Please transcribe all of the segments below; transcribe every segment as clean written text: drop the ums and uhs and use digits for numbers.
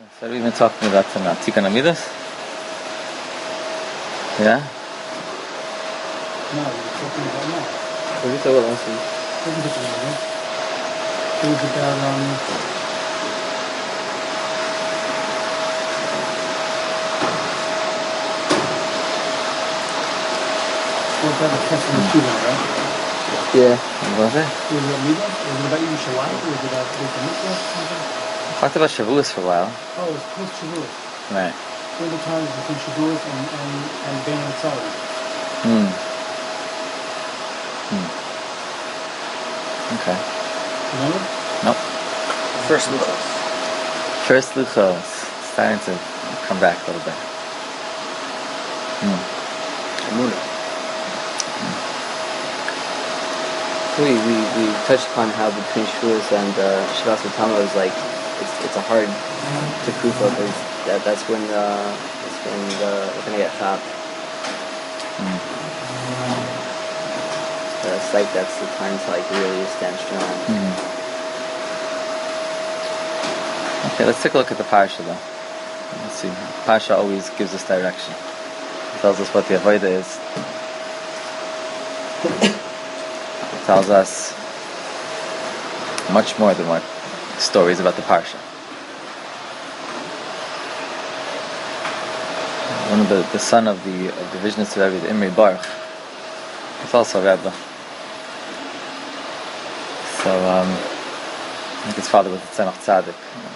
So we've been talking about tonight. Tikkun Amidas? Yeah? No, we're talking about now. What did you talk about last week? What was it about? It was about the Kesef and Shiva, right? Yeah. What was it? Was it Amidah? Was it about Yerushalayim? Was it about Beit HaMikdash? Talked about Shavuos for a while. Oh, it was post Shavuos. Right. All the times between Shavuos and Bein HaTzarim. Okay. Remember? Nope. First Luchos. First Luchos. Starting to come back a little bit. Emunah. We touched upon how between Shavuos and Shabbat Sultana is like it's a hard tekufa because that's when we're gonna get chopped. So it's like that's the time to like really stand strong. Okay, let's take a look at the parsha though. Let's see. Parsha always gives us direction. It tells us what the avodah is. It tells us much more than what stories about the parsha. One of the son of the Vishnitz Rebbe, the Imri Baruch, is also a Rebbe. So I think his father was the Tzemach Tzaddik.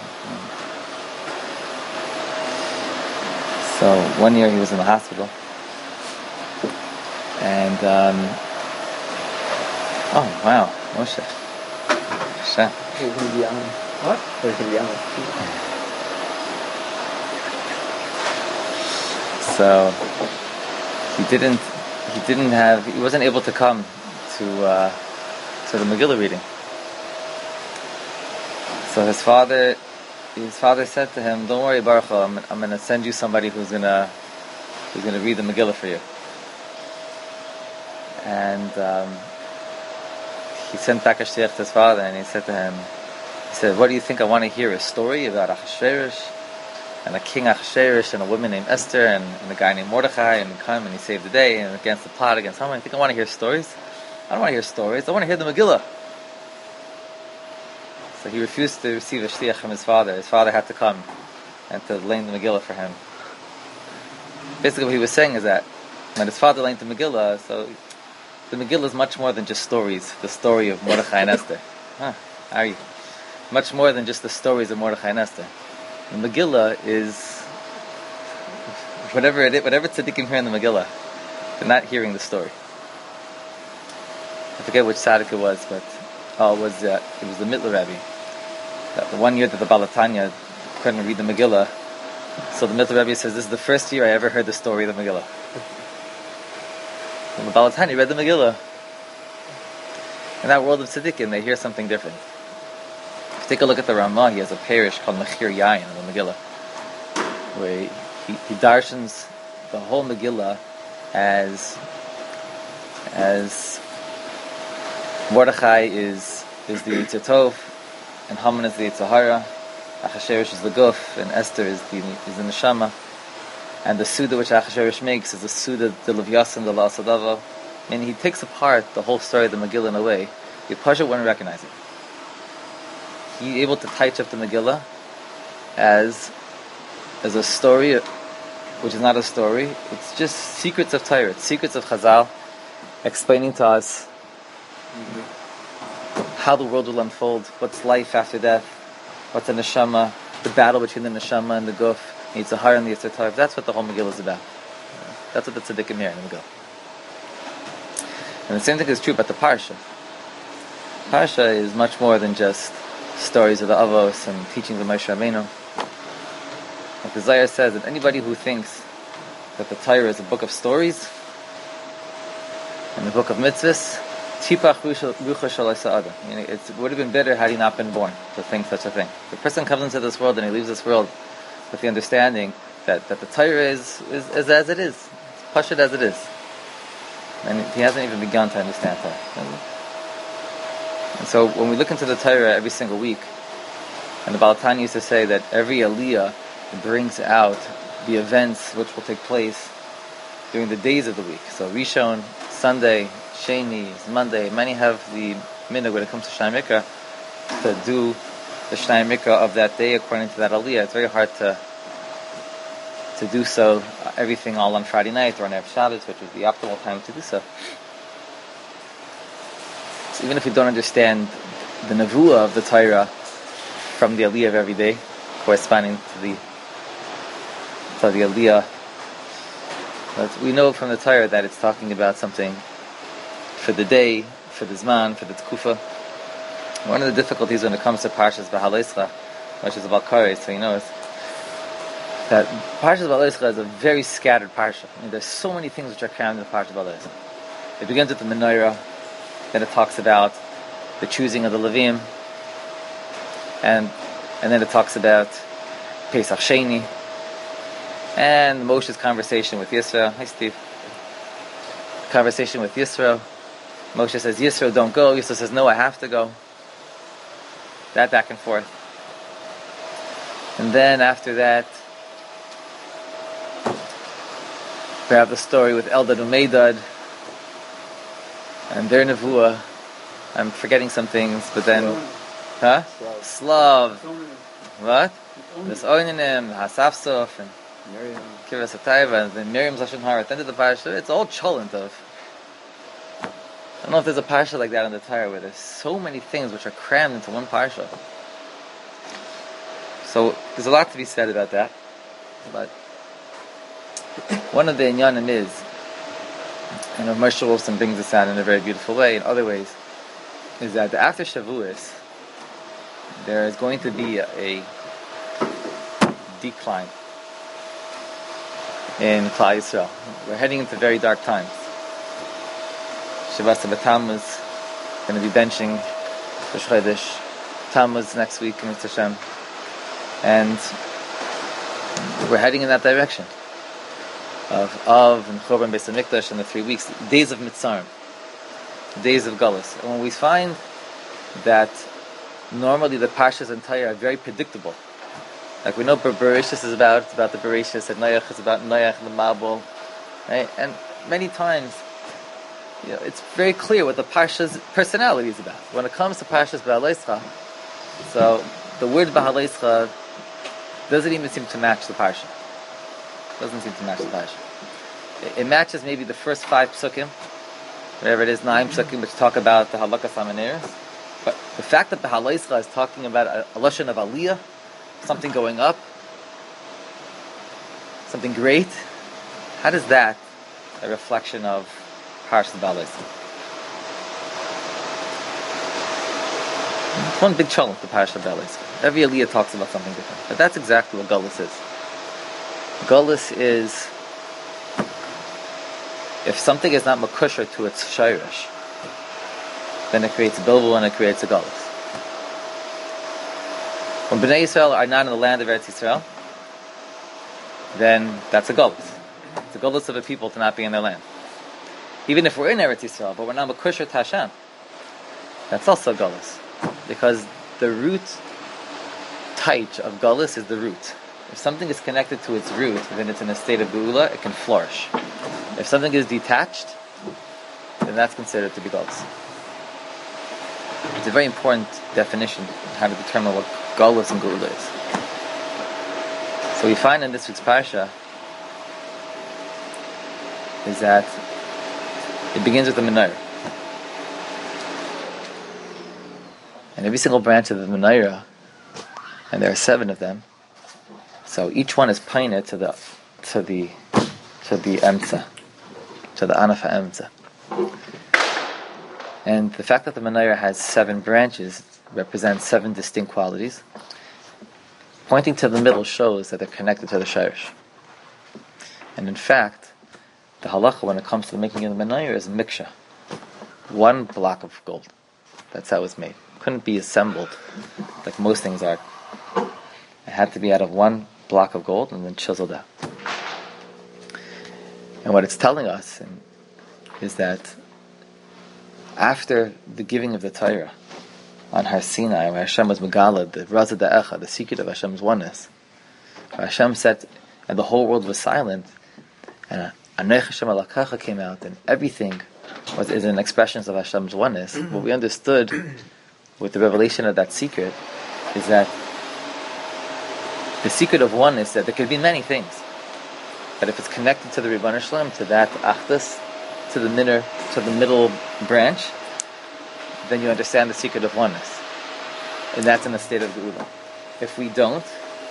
So one year he was in the hospital, and oh wow, Moshe, Hashem. We're gonna be on. What? We're gonna be on. So he wasn't able to come to the Megillah reading. So his father said to him, "Don't worry, Baruch, I'm going to send you somebody who's going to read the Megillah for you." And he sent back a shliach to his father, and he said to him, "What do you think? I want to hear a story about Achashverosh and a king Achashverosh and a woman named Esther and a guy named Mordechai, and he came and he saved the day and against the plot against Haman. I think I want to hear stories. I don't want to hear stories. I want to hear the Megillah." So he refused to receive a shliach from his father. His father had to come and to learn the Megillah for him. Basically what he was saying is that when his father learned the Megillah, so the Megillah is much more than just stories. The story of Mordechai and Esther. How are you? Much more than just the stories of Mordechai and Esther. The Megillah is whatever tzaddikim hear in the Megillah, they're not hearing the story. I forget which tzaddik it was, but it was the Mittler Rebbe. The one year that the Baal HaTanya couldn't read the Megillah, so the Mittler Rebbe says, "This is the first year I ever heard the story of the Megillah." When the Baal HaTanya read the Megillah, in that world of tzaddikim, they hear something different. If you take a look at the Ramah, he has a parish called Mechir Yayin in the Megillah, where he darshans the whole Megillah as Mordechai is the Yetzer Tov, and Haman is the Yetzer Hara, Achashverosh is the Guf, and Esther is the Neshama, and the Suda which Achashverosh makes is the Suda de Levyasan de la Asadava. And he takes apart the whole story of the Megillah in a way the Pasha wouldn't recognize it. He's able to touch up the Megillah as a story, which is not a story. It's just secrets of Torah, secrets of Chazal, explaining to us how the world will unfold, what's life after death, what's a neshama, the battle between the neshama and the guf, the Yetzer Hara and the Yetzer Tov. That's what the whole Megillah is about. That's what the tzaddikim hear in the Megillah. And the same thing is true about the parsha. Parsha is much more than just stories of the Avos and teachings of Moshe Rabbeinu. Like the Zohar says, that anybody who thinks that the Torah is a book of stories and the book of mitzvahs, Tipach rucha shalai sa'ada. It would have been better had he not been born to think such a thing. The person comes into this world and he leaves this world with the understanding that the Torah is as it is. It's pashut as it is. And he hasn't even begun to understand Torah. And so when we look into the Torah every single week, And the Baal Tanya used to say that every Aliyah brings out the events which will take place during the days of the week. So Rishon, Sunday, Sheni, Monday. Many have the minhag when it comes to Shnai Mikra to do the Shnai Mikra of that day according to that Aliyah. It's very hard to do so, everything all on Friday night or on Erev Shabbos, which is the optimal time to do so. So even if you don't understand the Nevuah of the Torah from the Aliyah of every day, corresponding to the Aliyah, but we know from the Torah that it's talking about something for the day, for the Zman, for the Tkufa. One of the difficulties when it comes to Parshas B'Haleischa, which is about Korah, so you know it's that Parshas B'Haleischa is a very scattered parsha. I mean, there's so many things which are crammed in Parshas B'Haleischa. It begins with the Menorah, then it talks about the choosing of the Levim, and then it talks about Pesach Sheni, and Moshe's conversation with Yisro. Hi, Steve. Conversation with Yisro. Moshe says, Yisro, don't go. Yisro says, no, I have to go. That back and forth. And then after that, we have the story with Eldad and Medad and their Nevuah. I'm forgetting some things, but then... Huh? Slav. What? This Oynanim, Hasafsof, and Miriam. Kiras Atayva, and then Miriam's Lashon Hara at the end of the parasha. It's all cholent of. I don't know if there's a parasha like that in the Torah where there's so many things which are crammed into one parasha. So there's a lot to be said about that. But one of the inyanim is, and Moshe Wolfson brings this out in a very beautiful way, in other ways, is that after Shavuos, there is going to be a decline in Klal Yisrael. We're heading into very dark times. Shavas Tammuz going to be benching Rosh Chodesh Tammuz next week in Mitzvah Hashem, and we're heading in that direction of and Chorban Beis Hamikdash in the 3 weeks, days of Mitzarim, days of Galus. And when we find that normally the Parshas and Torah are very predictable, like we know Bereshis is about the Bereshis, and Noach is about Noach and the Mabul, right? And many times, it's very clear what the Parsha's personality is about. When it comes to Parshas B'Haleischa, so the word B'Haleischa doesn't even seem to match the Parsha. Doesn't seem to match the Parsha. It matches maybe the first 5 psukim, whatever it is, 9 psukim, which talk about the Halakas HaManeres. But the fact that B'Haleischa is talking about a lashon of Aliyah, something going up, something great, how does that a reflection of Parshas B'Haleischa? It's one big challenge to Parshas B'Haleischa. Every Aliyah talks about something different. But that's exactly what Gullus is. Gullus is if something is not makusher to its shayrish, then it creates a bilbul and it creates a Gullus. When Bnei Yisrael are not in the land of Eretz Yisrael, then that's a Gullus. It's a Gullus of a people to not be in their land. Even if we're in Eretz Yisrael, but we're not makusher to Hashem, that's also a Gullus. Because the root taich of Gullus is the root. If something is connected to its root, then it's in a state of Geula, it can flourish. If something is detached, then that's considered to be Gullus. It's a very important definition on how to determine what Gullus and Geula is. So we find in this week's Parsha is that it begins with the Menorah. And every single branch of the Menorah, and there are 7 of them, so each one is pointed to the Emtza, to the Anaf HaEmtza. And the fact that the Menorah has 7 branches represents 7 distinct qualities. Pointing to the middle shows that they're connected to the Shirish. And in fact, the halacha when it comes to the making of the Menorah is miksha. 1 block of gold. That's how it was made. It couldn't be assembled like most things are. It had to be out of 1 block of gold and then chiseled out. And what it's telling us is that after the giving of the Torah, on Har Sinai, where Hashem was Megala, the Raza Da'echa, the secret of Hashem's oneness. Where Hashem said, and the whole world was silent, and Anech Hashem Alakacha came out, and everything is an expression of Hashem's oneness. What we understood with the revelation of that secret is that the secret of oneness, that there could be many things, but if it's connected to the Ribbon Shalom, to that Achdus, to the middle branch, then you understand the secret of oneness, and that's in the state of Geula. If we don't,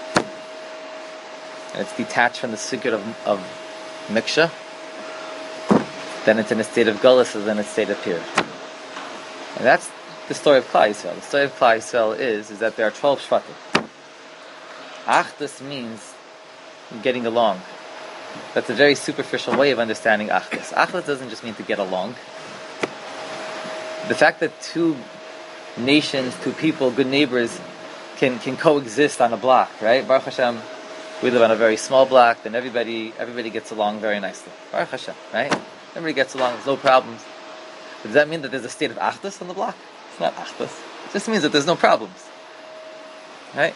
and it's detached from the secret of Miksha, then it's in a state of Gullus, and then it's a state of Pir. And that's the story of Klal Yisrael. The story of Klal Yisrael is that there are 12 Shvatim. Achdus means getting along. That's a very superficial way of understanding Achdus. Achdus doesn't just mean to get along. The fact that two nations, two people, good neighbors, can coexist on a block, right? Baruch Hashem, we live on a very small block, then everybody gets along very nicely. Baruch Hashem, right? Everybody gets along, there's no problems. But does that mean that there's a state of Achdus on the block? It's not Achdus. It just means that there's no problems. Right?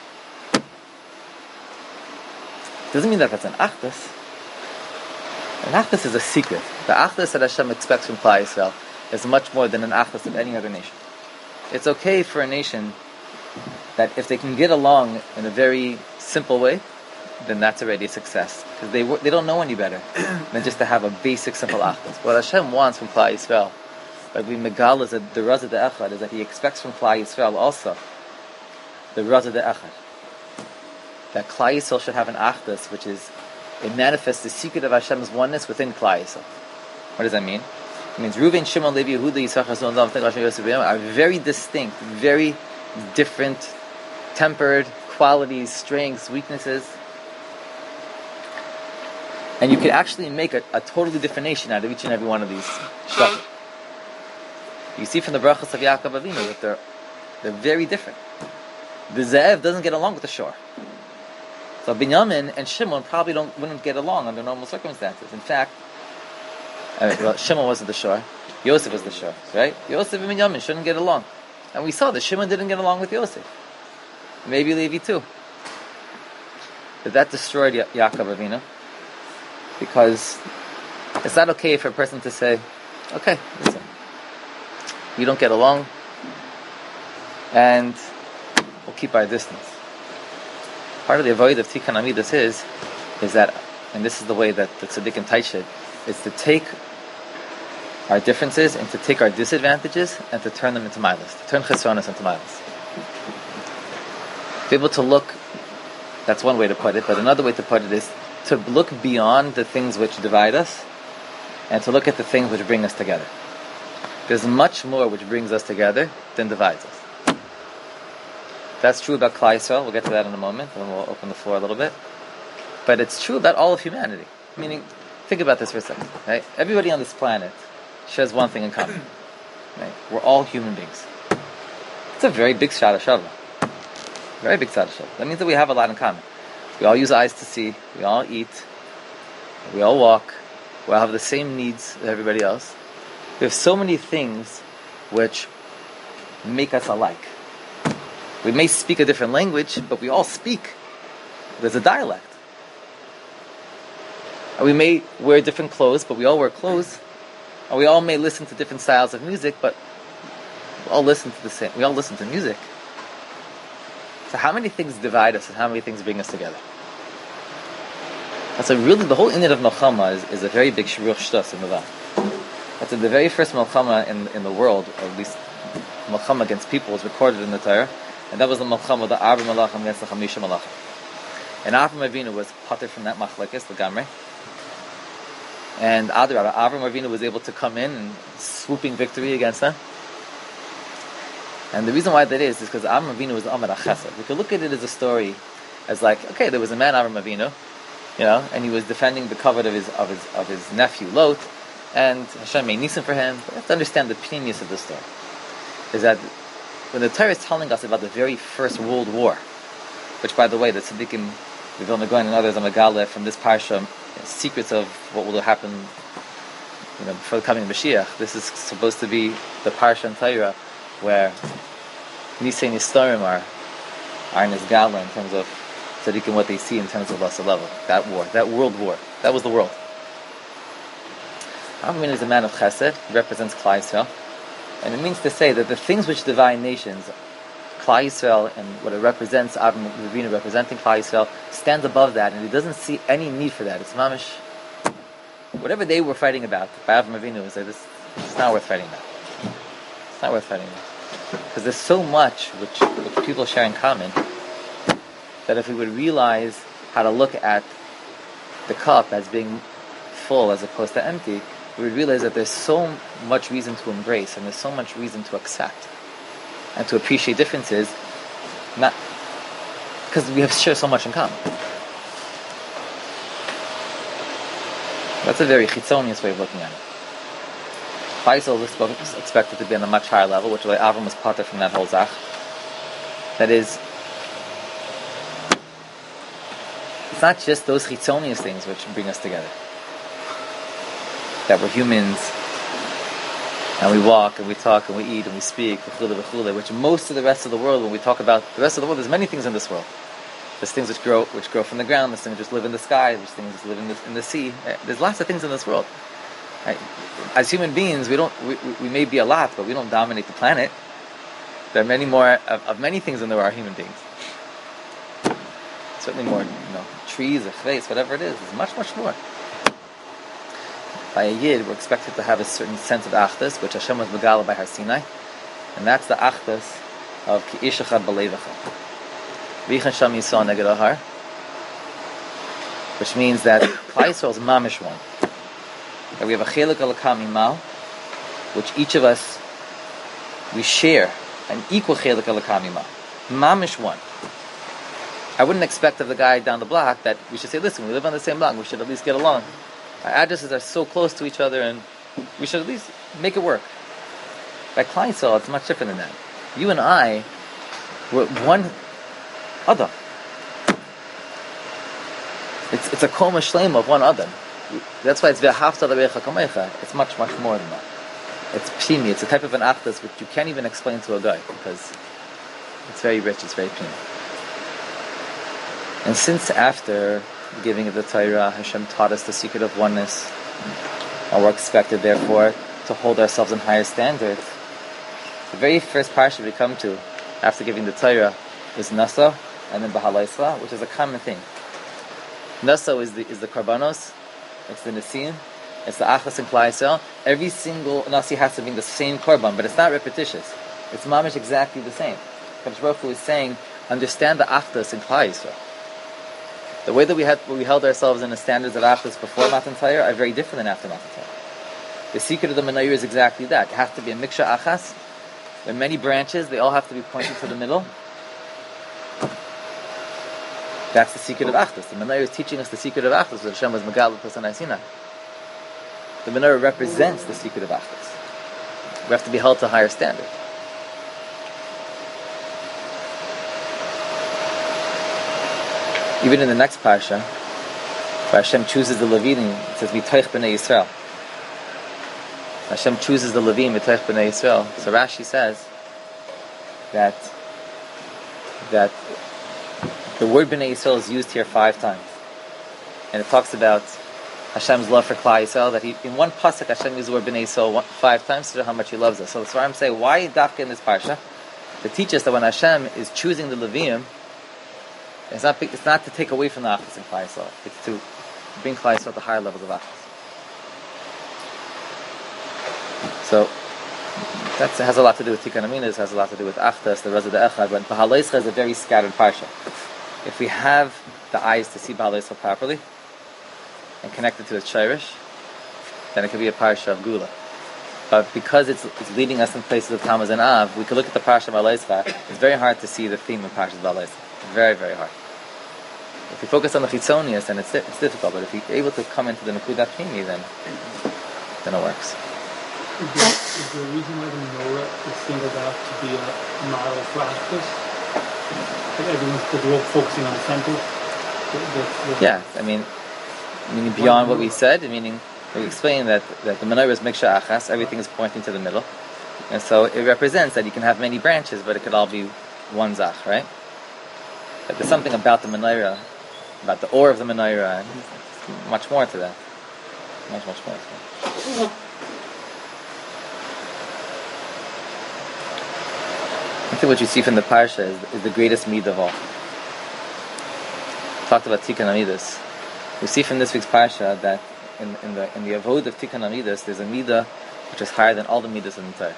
Doesn't mean that that's an Achdus. An Achdus is a secret. The Achdus that Hashem expects from Klal Yisrael is much more than an Achdus of any other nation. It's okay for a nation that if they can get along in a very simple way, then that's already a success. Because they don't know any better than just to have a basic, simple Achdus. What Hashem wants from Klal Yisrael, like we megalas at the Raza De'echad, is that He expects from Klal Yisrael also the Raza De'echad. That Klal Yisrael should have an Achdus, which is, it manifests the secret of Hashem's oneness within Klal Yisrael. What does that mean? It means Reuven, Shimon, Levi, Yehuda, Yisachar, Zebulun, Dan, Gad, Yosef, are very distinct, very different, tempered qualities, strengths, weaknesses. And you could actually make a totally different nation out of each and every one of these shvatim. You see from the brachas of Yaakov Avinu that they're very different. The Ze'ev doesn't get along with the shore. So Binyamin and Shimon probably wouldn't get along under normal circumstances. In fact, Shimon wasn't the shore, Yosef was the shore, right? Yosef and Binyamin shouldn't get along. And we saw that Shimon didn't get along with Yosef. Maybe Levi too. But that destroyed Yaakov Avinu. Because it's not okay for a person to say, okay, listen, we don't get along, and we'll keep our distance. Part of the avoid of Tikkun Amidas is that, and this is the way that the Tzaddikim teach it, is to take our differences and to take our disadvantages and to turn them into milas, to turn chesronos into milas. Be able to look, that's one way to put it, but another way to put it is to look beyond the things which divide us and to look at the things which bring us together. There's much more which brings us together than divides us. That's true about Klal Yisrael. We'll get to that in a moment, and then we'll open the floor a little bit. But it's true about all of humanity. Meaning, think about this for a second. Right? Everybody on this planet shares one thing in common. Right? We're all human beings. It's a very big shad hashava. Very big shad hashava. That means that we have a lot in common. We all use eyes to see. We all eat. We all walk. We all have the same needs as everybody else. We have so many things which make us alike. We may speak a different language, but we all speak. There's a dialect. And we may wear different clothes, but we all wear clothes. And we all may listen to different styles of music, but we all listen to the same. We all listen to music. So how many things divide us and how many things bring us together? And so really the whole inyan of Melchama is a very big Shiruch Shtas in the Vav. That's the very first Melchama in the world, or at least Melchama against people, was recorded in the Torah. And that was the Melchama, the Avram Malachim against the Chamisha Malachim. And Avram Avinu was pater from that Machlekes, the Gamre. And Avram Avinu was able to come in and swooping victory against them. And the reason why that is because Avram Avinu was the Amar HaChesed. We could look at it as a story, as like, okay, there was a man, Avram Avinu, and he was defending the covet of his nephew Lot, and Hashem made nisim for him. But you have to understand the pinius of the story. Is that when the Torah is telling us about the very first World War, which, by the way, the Tzaddikim, the Vilna Gaon and others, Amagale from this parsha, secrets of what will happen, before the coming of Mashiach. This is supposed to be the parsha in Torah where Nisei Nistarim are Nisgala in terms of tzaddikim, what they see in terms of Lasa level. That war, that world war, that was the world. Avram Avinu is a man of Chesed. He represents Klal Yisrael, and it means to say that the things which divine nations, Klal Yisrael, and what it represents, Avram Avinu representing Klal Yisrael, stands above that, and he doesn't see any need for that. It's mamish. Whatever they were fighting about, by Avram Avinu, is like this. It's not worth fighting about. It's not worth fighting about. Because there's so much which people share in common that if we would realize how to look at the cup as being full as opposed to empty, we would realize that there's so much reason to embrace and there's so much reason to accept and to appreciate differences, not because we share so much in common. That's a very chitzonius way of looking at it. Faisal is expected to be on a much higher level, which is why Avram was parted from that whole zach. That is, it's not just those chitzonius things which bring us together. That we're humans, and we walk, and we talk, and we eat, and we speak, which most of the rest of the world, when we talk about the rest of the world, there's many things in this world. There's things which grow from the ground, there's things which live in the sky, there's things which live in the sea. There's lots of things in this world. Right? As human beings, we may be a lot, but we don't dominate the planet. There are many more of many things than there are human beings. Certainly more, trees, a face, whatever it is. There's much, much more. By a Yid, we're expected to have a certain sense of Achdus, which Hashem was Megala by Har Sinai, and that's the Achdus of Ki Ish Echad B'Leivecha. V'Yichan Sham Yisrael Neged Ahar, which means that Klal Yisrael is mamish one. That we have a Chelek Alakam Imal, which each of us, we share an equal Chelek Alakam Imal. Mamish one. I wouldn't expect of the guy down the block that we should say, listen, we live on the same block, we should at least get along. Our addresses are so close to each other, and we should at least make it work. By Klal Yisrael, it's much different than that. You and I, we're one Adam. It's a koma shlema of one Adam. That's why it's ve'ahavta l'recha kamecha. It's much, much more than that. It's pshimi. It's a type of an achdus which you can't even explain to a guy because it's very rich. It's very pshimi. And since after the giving of the Torah, Hashem taught us the secret of oneness, and we're expected, therefore, to hold ourselves in higher standards. The very first parsha we come to after giving the Torah is Nasa, and then Bahalaisla, which is a common thing. Nasa is the Karbanos, it's the Nisim, it's the Achas and Klal Yisrael. Every single Nasi has to be the same Karban, but it's not repetitious. It's mamish exactly the same. Kadosh Baruch Hu is saying, understand the Achas and Klal Yisrael. The way that we held ourselves in the standards of Achas before Matan Torah are very different than after Matan Torah. The secret of the Menorah is exactly that. It has to be a Miksha Achas. There are many branches, they all have to be pointing to the middle. That's the secret of Achdus. The Menorah is teaching us the secret of Achdus. Hashem was Megal Sinai Sinai. The Menorah represents the secret of Achdus. We have to be held to a higher standard. Even in the next parsha, where Hashem chooses the Levinim, it says Mitoich B'nei Yisrael. Hashem chooses the Levim Mitoich B'nei Yisrael. So Rashi says that the word B'nai Yisrael is used here 5 times. And it talks about Hashem's love for Klal Yisrael, that in one pasuk Hashem used the word B'nai Yisrael 5 times to show how much He loves us. So that's why I'm saying, why dafka in this parsha? To teach us that when Hashem is choosing the Levim, it's not to take away from the Achas in Klal Yisrael. It's to bring Klal Yisrael to higher levels of Achas. So, that has a lot to do with Tikkun Aminos, has a lot to do with Achdas, the Reza de Echad, but Bahalaischa is a very scattered parsha. If we have the eyes to see Bahalaischa properly and connect it to its Shirish, then it could be a parsha of Gula. But because it's leading us in places of Tammuz and Av, we could look at the parsha of Bahalaischa. It's very hard to see the theme of Parshat Bahalaischa. Very, very hard. If we focus on the Chitzonius, then it's difficult. But if you're able to come into the Nakudat Pimi, then it works. Is there a reason why the menorah is singled out to be a model for Achdus? That everyone's focusing on the center? Yeah, meaning beyond what we said, meaning we explained that the menorah is Miksha Achas, everything is pointing to the middle. And so it represents that you can have many branches, but it could all be one zach, right? But there's something about the menorah, about the ore of the menorah, and much more to that. Much more to that. I think what you see from the parsha is the greatest midah of all. Talked about Tikkun Amidus. We see from this week's parsha that in the avod of Tikkun Amidus, there's a midah which is higher than all the midas in the Torah.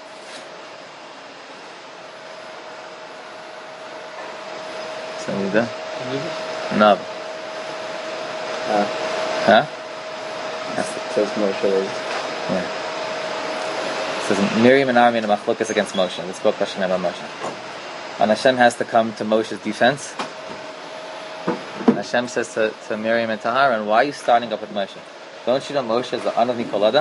So midah? No. Huh? It says Moshe is. Yeah. It says Miriam and Aaron made a machlokas against Moshe. They spoke Hashem about Moshe. And Hashem has to come to Moshe's defense. And Hashem says to Miriam and to Aaron, why are you starting up with Moshe? Don't you know Moshe is the Anav Nikolada?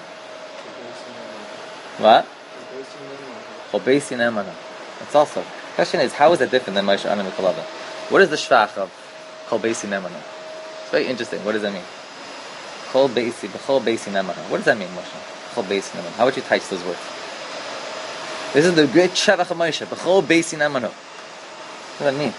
What? Chobeisi Ne'emana. That's also. The question is, how is it different than Moshe Anav Nikolada? What is the shvach of Chobeisi Ne'emana? It's very interesting. What does that mean? B'chol beisi ne'emana. What does that mean, Moshe? B'chol beisi ne'emana. How would you type those words? This is the great shevach of Moshe. B'chol beisi ne'emana. What does that mean?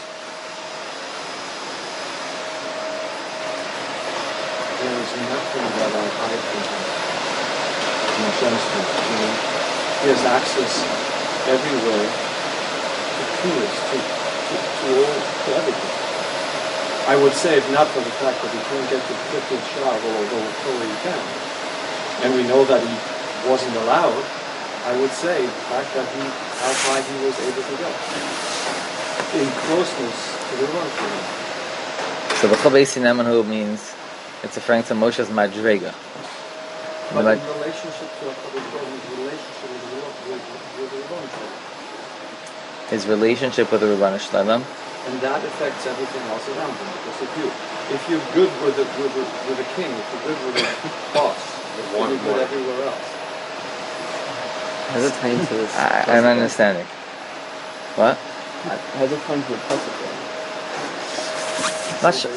There is nothing that I hide from him. In Genesis, he has access everywhere to keys, to everything. I would say, if not for the fact that he couldn't get to the 50th shot, although totally he can, and we know that he wasn't allowed, I would say the fact that how high he was able to go in closeness to the Lord. So B'chol beisi ne'emana means it's referring to Moshe's madrega. But in relationship to his relationship with the Lord. His relationship with the Rebbeinu Shalom. And that affects everything else around him. Because if you're good with the king, if you're good with the boss, you're good everywhere else. How's it tie into this? I'm not understanding. What? How's it tie into the pasuk? Not sure.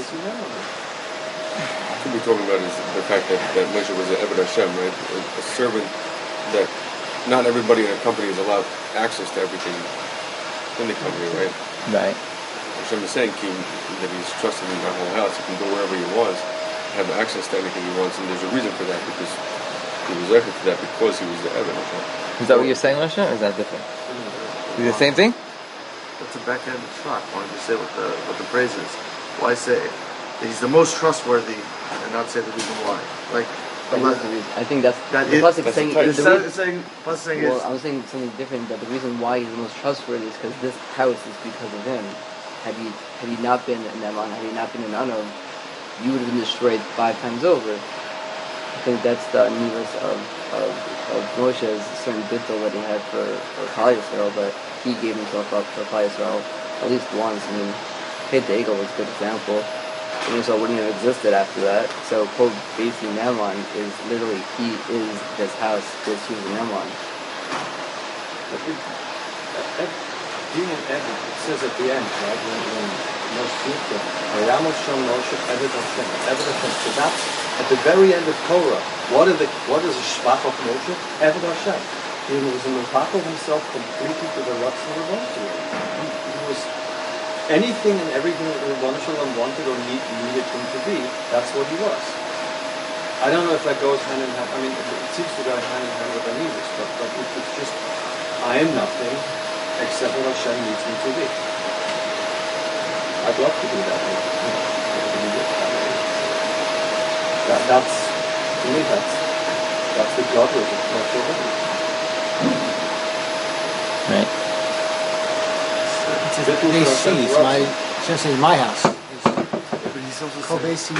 What we're talking about is the fact that Moshe was an Eved Hashem, right? A servant that not everybody in a company is allowed access to everything in the company, right? Right. Hashem is saying that he's trusted in that whole house. He can go wherever he wants, have access to anything he wants, and there's a reason for that, because he was equal to that because he was the Eved Hashem. Is that what you're saying, Moshe, or is that different? Is it the same thing? That's a backhanded shot. Why don't you say what the praise is? Why say that he's the most trustworthy and not say the reason why? Like, I think that's the pasuk is saying. It's saying Well, I was saying something different. That the reason why he's the most trustworthy is because this house is because of him. Had he not been an Eman, had he not been an Anov, you would have been destroyed 5 times over. I think that's the needless of Moshe, is a certain bittul that he had for Klal Yisrael, but he gave himself up for Klal Yisrael at least once. I mean, Hit the Eagle was a good example. And Yisrael wouldn't have existed after that. So Kol Beisi Ne'eman is literally, he is this house because he was an Eman. Being an Eved, it says at the end, right, when Moshe speaks, Vayamos Shom Moshe Eved Hashem, Eved Hashem. So that's at the very end of Torah. What is the shvach of Moshe? Eved Hashem. He was in the himself completely to the Ratzon of the Lord. He was anything and everything that the Rebbeinu Shalom wanted or needed him to be. That's what he was. I don't know if that goes hand in hand. I mean, it seems to go hand in hand with Anivis, but it's just, I am nothing except what Hashem needs me to be. I'd love to do that. That's to me. That's the God of Right. It says, they see, it's my, Hashem says, my house. but he's also Kol Beisi,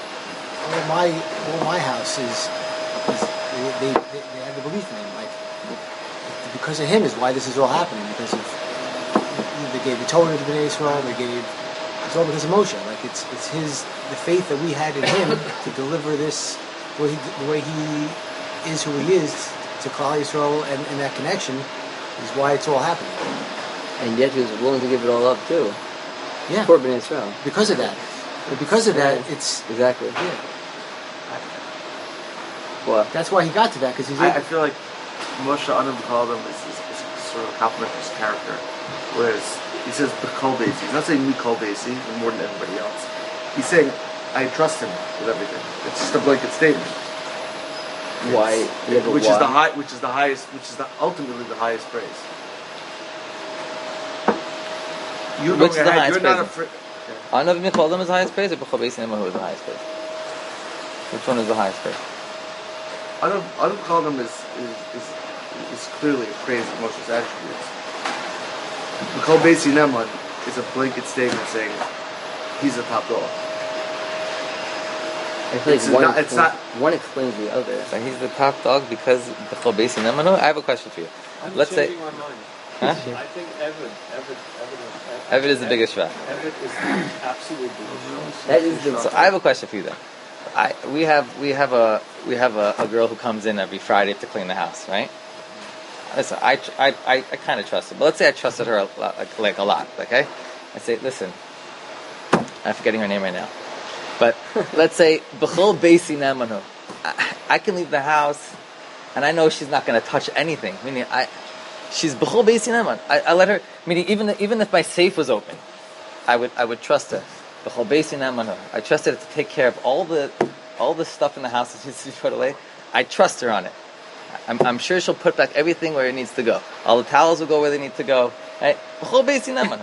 all my house is they have the belief in him. Like, because of him is why this is all happening. Because of they gave the Torah to Bnei Israel, it's all because of Moshe. Like it's the faith that we had in him to deliver this, the way he is who he is to Klal Yisrael, and that connection is why it's all happening. And yet he was willing to give it all up too. Yeah. For Bnei Israel. Because of that. But because of that, it's exactly. Yeah. Well, That's why he got to that, because he's. I feel like Moshe Anam called him is sort of a compliment to his character. Whereas he says B'Kol Beisi. He's not saying Mikol Beisi more than everybody else. He's saying I trust him with everything. It's just a blanket statement. Why? Yeah, but Which why? is the highest, which is ultimately the highest praise. You're Which going is the ahead. highest You're not praise? afraid. Anav Mikol is the highest praise, or B'chol Beis Nemahu is the highest praise? Which one is the highest praise? Adam called him is clearly a praise of Moshe's attributes. B'Kol Beisi Neman is a blanket statement saying he's a top dog. I feel like It's not. one explains the other. So he's the top dog because B'chol Beis Nemahu. I have a question for you. I'm Let's say, changing my mind. huh? I think Evid is the biggest shvach. Evid is absolutely biggest. That is the. So I have a question for you then. We have a girl who comes in every Friday to clean the house, right? Listen, I kind of trust her, but let's say I trusted her a lot, okay? I say, listen, I'm forgetting her name right now, but let's say B'chol Beisi Nemanu. I can leave the house, and I know she's not going to touch anything. Meaning, she's B'chol Beisi Neman. I let her. Meaning, even if my safe was open, I would trust her. B'chol Beisi Nemanu. I trusted her to take care of all the stuff in the house that needs to be put away. I trust her on it. I'm sure she'll put back everything where it needs to go. All the towels will go where they need to go. Right? B'chol Beisi Nemanu.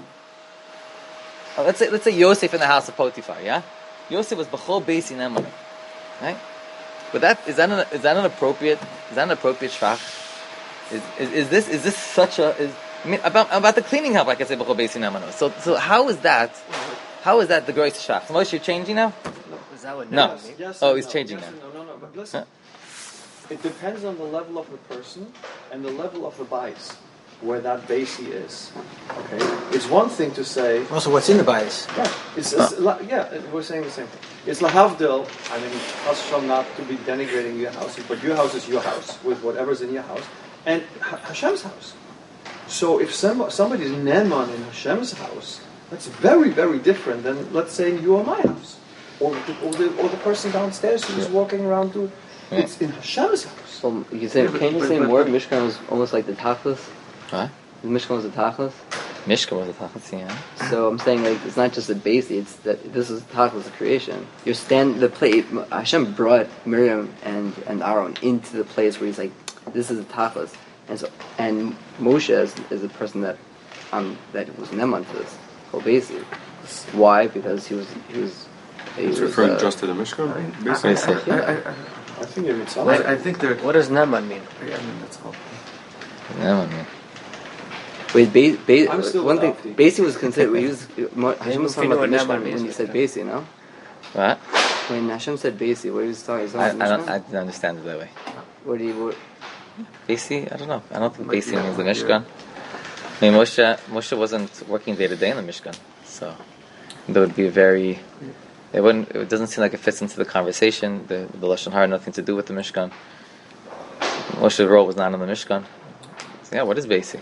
Let's say Yosef in the house of Potiphar. Yeah, Yosef was B'chol Beisi Nemanu. Right? But is that an appropriate shvach? Is this such a about the cleaning help? Like I say, B'chol Beisi Nemanu. So how is that the gross shvach? Moshe, you're changing now? Is that what No. Neman means? Yes Oh, and he's no. changing Yes now. and no. But listen, it depends on the level of the person and the level of the bias, where that Beisi is. Okay, it's one thing to say. Also, what's in the bias? Yeah, we're saying the same thing. It's lahavdil. I mean, Hashem not to be denigrating your house, but your house is your house with whatever's in your house, and Hashem's house. So if somebody's neman in Hashem's house, that's very, very different than, let's say, you are my house, or the person downstairs who's walking around to. It's in Hashem's house. So you say, can you say more? Mishkan was almost like the tachlis. What? The Mishkan was the tachlis. Mishka was a tachlis, yeah. So I'm saying like it's not just a base; it's that this is tachlis of creation. The plate. Hashem brought Miriam and Aaron into the place where he's like, this is the tachlis, and Moshe is the person that was neman to this whole basi. Why? Because he was He's referring just to the Mishkan? Basically. I think it's something. I think they're. What does Neman mean? I mean, that's all. Yeah, man. Wait, I'm still one thing. adopting. Basi was considered. Hashem was talking about the Neman Mishkan means. when he said basi, no? What? When Hashem said basi, what he was talking I about? didn't understand it that way. What do you? Basi? I don't know. I don't think Might Basi be, means the yeah. Mishkan. I mean, Moshe wasn't working day to day in the Mishkan, so that would be very. It doesn't seem like it fits into the conversation. The lashon hara had nothing to do with the Mishkan. Moshe's role was not in the Mishkan. So yeah, what is Basi?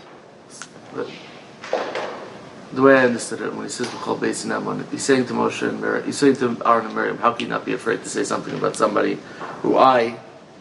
The way I understood it, when he says B'chol Beisi Neman, he's saying to Moshe and Miriam, he's saying to Aaron and Miriam, how can you not be afraid to say something about somebody who was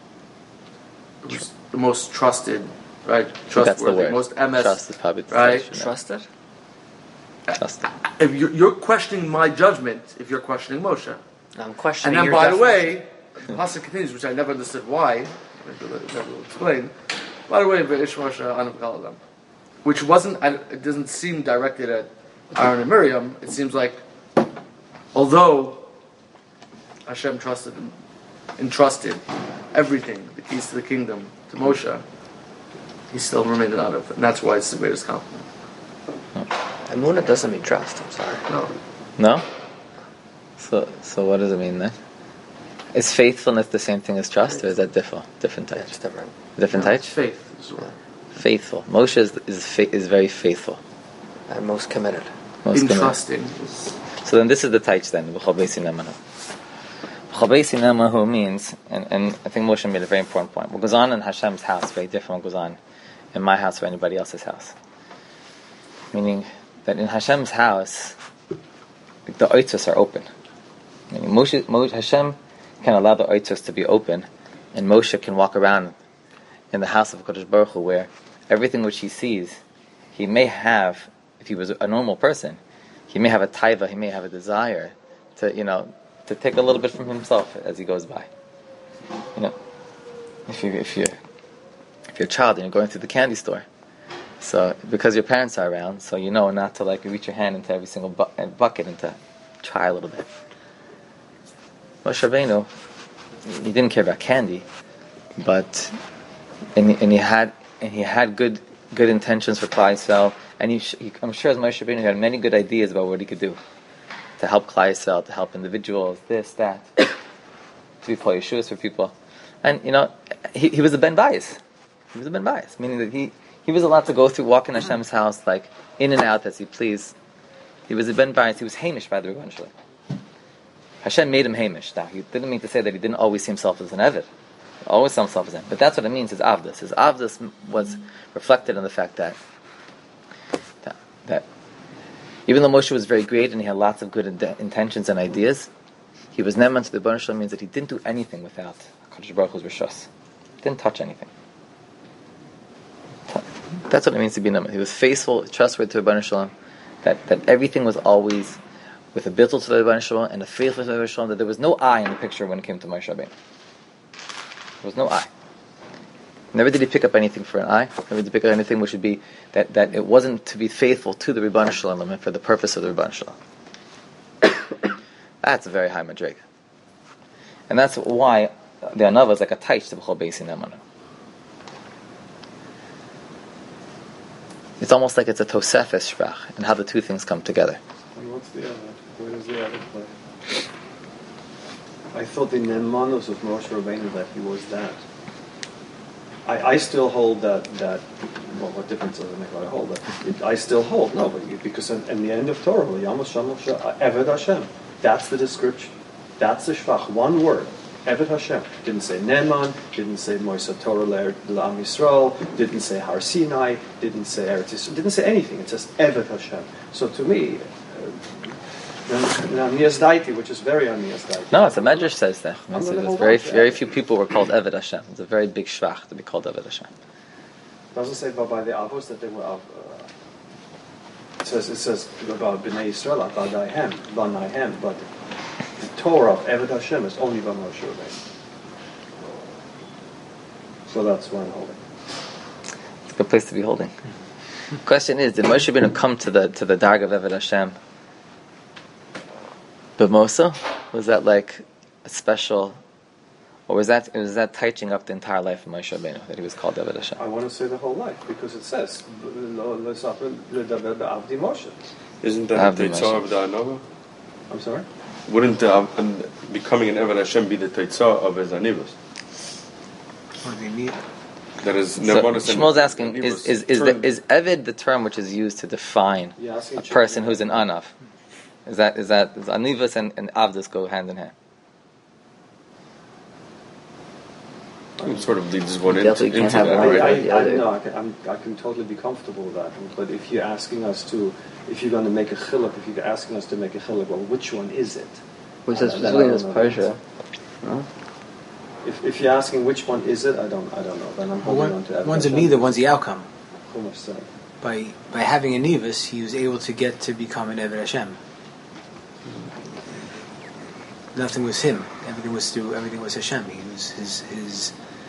the most trusted, right? That's the Trustworthy, word. most MS, Trust is probably the right? solution. Trusted? Trust. If you're questioning my judgment, if you're questioning Moshe. I'm And questioning then, your by the definition. way, the pasuk continues, which I never understood why. Maybe we'll explain. By the way, Ve'ish Moshe Anav Kaladam, which it doesn't seem directed at Aaron and Miriam. It seems like, although Hashem entrusted everything, the keys to the kingdom, to Moshe, he still remained an Anav, and that's why it's the greatest compliment. Emunah doesn't mean trust. I'm sorry. No, No? So what does it mean then? Is faithfulness the same thing as trust, or is that different Yeah, type? it's different. Different no, type? it's faith as well. Faithful. Moshe is very faithful. And most committed. Most In committed. trusting. So then this is the taich then. B'chol Beisi Nemanu. B'chol Beisi Nemanu means, and I think Moshe made a very important point. What goes on in Hashem's house very different from what goes on in my house or anybody else's house. Meaning that in Hashem's house, the oitzos are open. Meaning Hashem can allow the oitzos to be open, and Moshe can walk around in the house of Kodesh Baruch Hu, where everything which he sees, he may have, if he was a normal person, he may have a taiva, he may have a desire to take a little bit from himself as he goes by. If you're a child and you're going through the candy store, so because your parents are around, so you know not to reach your hand into every single bucket and to try a little bit. Moshe Rabbeinu, he didn't care about candy, but and he had good intentions for Klal Yisrael, and I'm sure as Moshe Rabbeinu, he had many good ideas about what he could do to help Klal Yisrael, to help individuals, this, that, to be Pol Yeshuvos for people, and he was a Ben Bayis. He was a Ben Bayis, meaning that he was allowed to go through, walk in Hashem's house, in and out as he pleased. He was a Ben Bayis. He was Hamish by the Rebbeinu Shalom. Hashem made him Hamish. Now, he didn't mean to say that he didn't always see himself as an Eved. He always saw himself as an Eved. But that's what it means, his Avdus. His Avdus was reflected in the fact that even though Moshe was very great and he had lots of good intentions and ideas, he was Neman to the Rebbeinu Shalom, means that he didn't do anything without Kodesh Baruch Hu's Rishus. He didn't touch anything. That's what it means to be Neman. He was faithful, trustworthy to the Rebbeinu Shalom, that everything was always with a bittul to the Rebbeinu Shalom and a faithful to the Rebbeinu Shalom, that there was no I in the picture when it came to Moshe Rabbeinu. There was no I. Never did he pick up anything for an I. Never did he pick up anything which would be that it wasn't to be faithful to the Rebbeinu Shalom and for the purpose of the Rebbeinu Shalom. That's a very high madrig. And that's why the Anava is like a taich to B'chol Beis Nemanu. It's almost like it's a Tosefes Shvach, and how the two things come together. And what's the other? Where does the other play? I thought the Nemanus of Moshe Rabbeinu that he was that. I still hold that. Well, what difference does it make what I hold that? I still hold because in the end of Torah, Eved Hashem. That's the description. That's the Shvach. One word. Eved Hashem. Didn't say Neman, didn't say Moiseh Torah L'Am Yisrael, didn't say Har Sinai, didn't say Eretz Yisrael, didn't say anything. It says Eved Hashem. So to me, Niyas Daiti, which is very Niyas Daiti. No, it's the Medrash says that. Very few people were called Eved Hashem. It's a very big Shvach to be called Eved Hashem. It doesn't say by the Avos that they were it says about Bnei Yisrael, Banaihem, but the Torah of Eved Hashem is only by Moshe Rabbeinu. So that's why I'm holding. It's a good place to be holding. Question is, did Moshe Rabbeinu come to the Darg of Eved Hashem b'mosa? Was that like a special, or was that touching up the entire life of Moshe Rabbeinu that he was called Eved Hashem? I want to say the whole life because it says Avdi Moshe. Isn't that the Teitzah of the Anava? I'm sorry? Wouldn't becoming an Eved Hashem be the Teitzah of his Anivos? What do you mean? That is, so Shmuel's asking, is Eved the term which is used to define a person who's an Anav? Is Anivos and Avdus go hand in hand? Sort of leads one into that, right? I can totally be comfortable with that. But if you're asking us if you're going to make a chiluk, if you're asking us to make a chiluk, well, which one is it? Which is specifically in this parsha. If you're asking which one is it, I don't know. Then I'm holding on to one's a neither, one's the outcome. Chumash say. By having a nivus, he was able to get to become an Eved Hashem. Nothing was him. Everything was Hashem. He was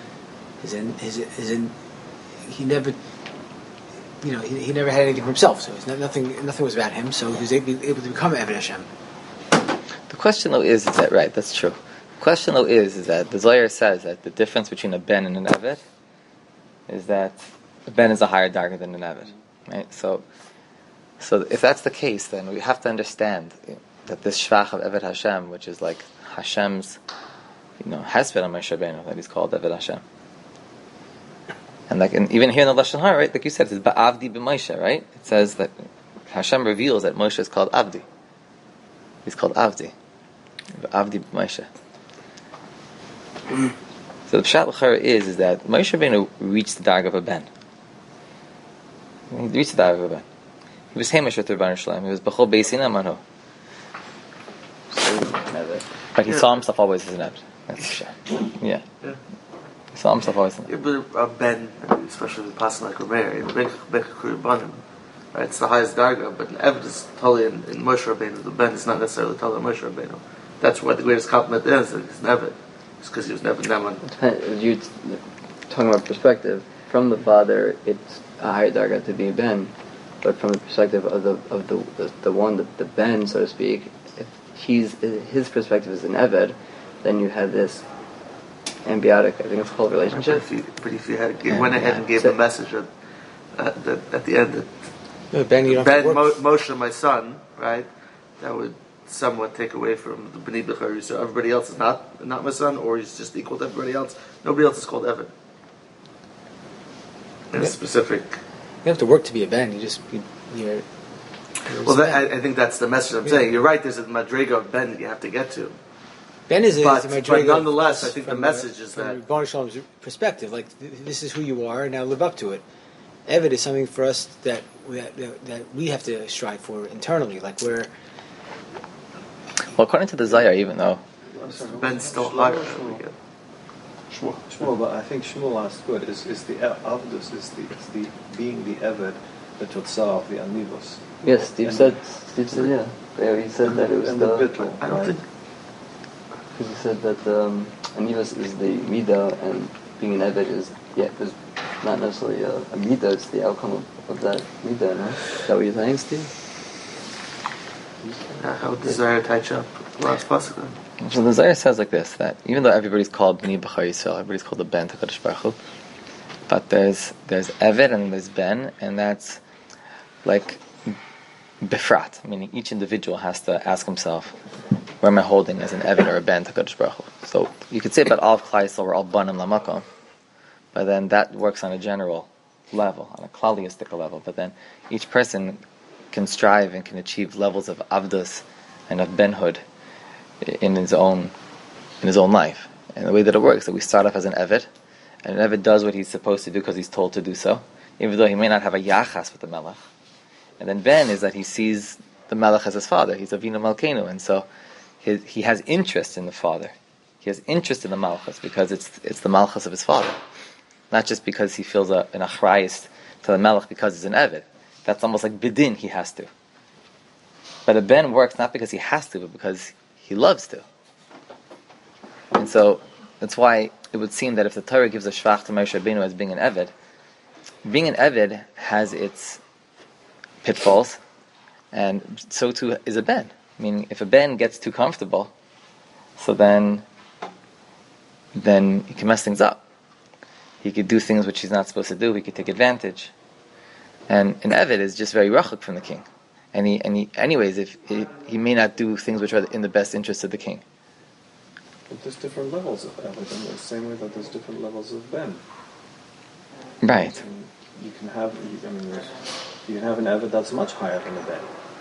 he never, he never had anything for himself. So nothing was about him. So he was able to become Eved Hashem. The question though is that right? That's true. The question though is that the Zohar says that the difference between a ben and an Eved is that a ben is a higher darga than an Eved, right? So if that's the case, then we have to understand that this shvach of Eved Hashem, which is like Hashem's, hesed on Moshe Rabbeinu, that he's called Eved Hashem. And even here in the Lashon Hara, right, like you said, it's Ba'avdi b'Moshe, right? It says that Hashem reveals that Moshe is called Avdi. He's called Avdi. Ba'avdi b'Moshe. So the pshat l'chara is that Moshe Rabbeinu reached the darg of a ben. He reached the darg of a ben. He was Hamish with the Rebbeinu Shalom. He was B'chol Beis Nemanu. But he saw himself always as an Eved. That's the pshat. Yeah. He saw Some stuff always. Yeah, but Ben, especially the passing like Rameir, right? It's the highest darga, but Eved is totally in Moshe Rabbeinu. The Ben is not necessarily totally Moshe Rabbeinu. That's what the greatest compliment is. It's Eved. It's because he was never Neman. You're talking about perspective. From the father, it's a higher darga to be a Ben, but from the perspective of the one that the Ben, so to speak, if his perspective is an Eved, then you have this ambiotic, I think it's called relationship. But if you went ahead and gave a message at the end that Ben, you don't have to work. Moshe, my son, right? That would somewhat take away from the B'nai B'chari. So everybody else is not my son, or he's just equal to everybody else. Nobody else is called Evan. In a specific. You don't have to work to be a Ben. You're Well, I think that's the message I'm saying. You're right. There's a madriga of Ben that you have to get to. Ben is But a madriga nonetheless, I think the message is from that Bar Shalom's perspective, like this is who you are, now live up to it. Eved is something for us that we have to strive for internally, like we're. Well, according to the Zayar, even though Ben's still higher. Shmuel, but I think Shmuel asked good. Is the Avdus is the being the Eved, the Totzah of the Anivos. Yes, Steve said yeah. He said that it was and the Bittul. I don't think. because he said that Anivas is the Midah and being an Eved is not necessarily a Midah, it's the outcome of that Midah, no? Is that what you're saying, Steve? How would desire touch up last possible? so the Zayar says like this, that even though everybody's called B'nai B'chai Yisrael, everybody's called the Ben to Kadosh Baruch Hu, but there's Eved and there's Ben, and that's like Befrat, meaning each individual has to ask himself, where am I holding as an Eved or a Ben to Kadosh Baruch Hu? So you could say about all of Klal Yisrael, we're all Banim Lamakom, but then that works on a general level, on a klaliistic level, but then each person can strive and can achieve levels of avdus and of benhood in his own life. And the way that it works, that we start off as an Eved, and an Eved does what he's supposed to do because he's told to do so, even though he may not have a yachas with the Melech. And then Ben is that he sees the Melech as his father. He's Avinu Malkeinu, and so he has interest in the father. He has interest in the Malchus because it's the Malchus of his father, not just because he feels an achrayis to the Melech because he's an Eved. That's almost like bidin, he has to. But a Ben works not because he has to, but because he loves to. And so that's why it would seem that if the Torah gives a shvach to Moshe Rabbeinu as being an Eved has its pitfalls, and so too is a Ben. Meaning, if a Ben gets too comfortable, so then he can mess things up. He could do things which he's not supposed to do. He could take advantage. And an Eved is just very rachuk from the king. And he anyways, if he may not do things which are in the best interest of the king. But there's different levels of Eved, in the same way that there's different levels of Ben. Right. And you can have an Eved that's much higher than a Ben.